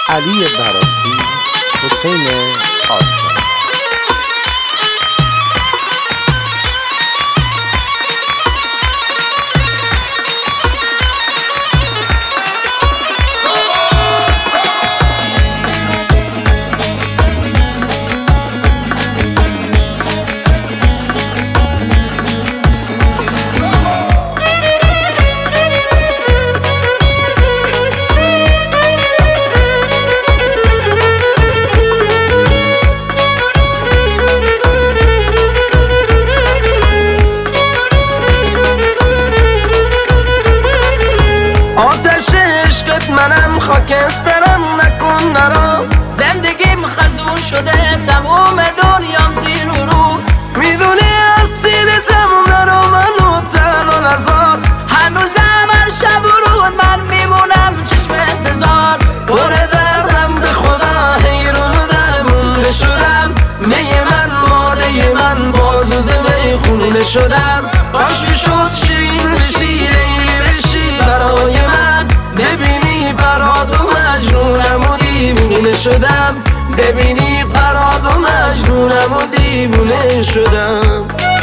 علی براتی، حسین آسان. آتش عشقت منم خاکسترم نکن نرا، زندگیم خزون شده تموم دنیام زیر و رو. میدونی از سیر تموم نرا منو تنها نزار، هنوزم هر شب و رود من میمونم چشم انتظار. پر دردم به خدا حیرون و درمونده شدم، می من ماده من بازوزه میخونه شدم. کاش میشد شیرین بشی لیلی بشی برای من، ببینی فرهاد و مجنونم و دیوونه شدم، ببینی فرهاد و مجنونم و دیوونه شدم.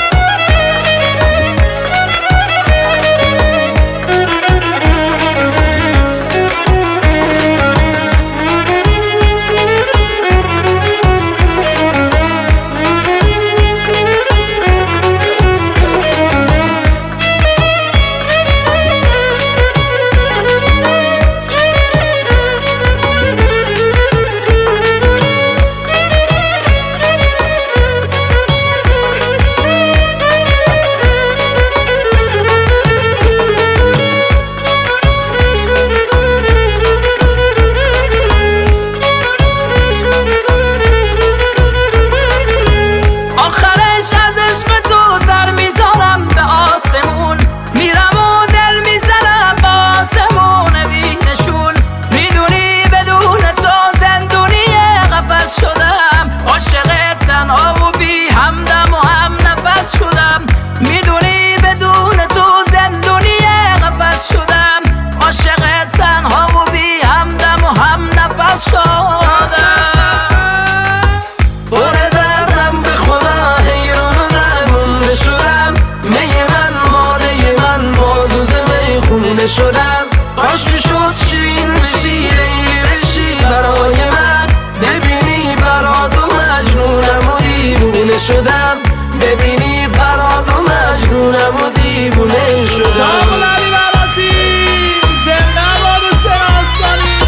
کاش میشد شیرین بشی لیلی بشی برای من، ببینی فرهاد و مجنونم و دیوونه شدم، ببینی فرهاد و مجنونم و دیوونه شدم. علی براتی زنده باد حسین آسانی.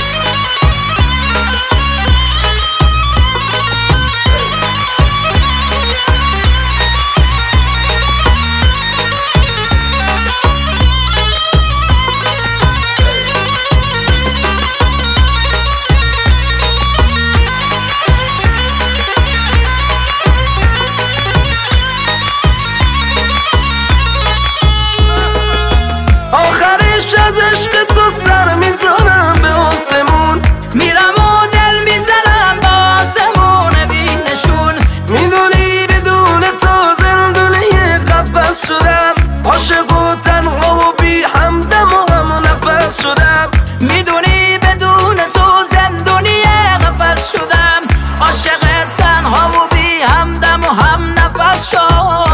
از عشق تو سر میذارم به آسمون، میرم و دل میزنم با آسمون بینشون. میدونی بدون تو زندونه قفس شدم، عاشق و تنها و بی همدم و هم نفس شدم. میدونی بدون تو زندونی قفس شدم، عاشق تنها و بی همدم و هم نفس شدم.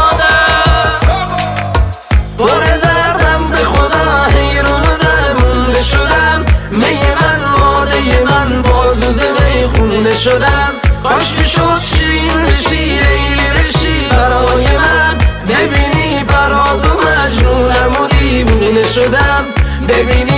پر دردم به خدا حیرون و درمونده شدم، می من ماده من بازوزه میخونه شدم. کاش میشد شیرین بشی لیلی بشی برای من، ببینی فرهاد و مجنونم و دیوونه شدم، ببینی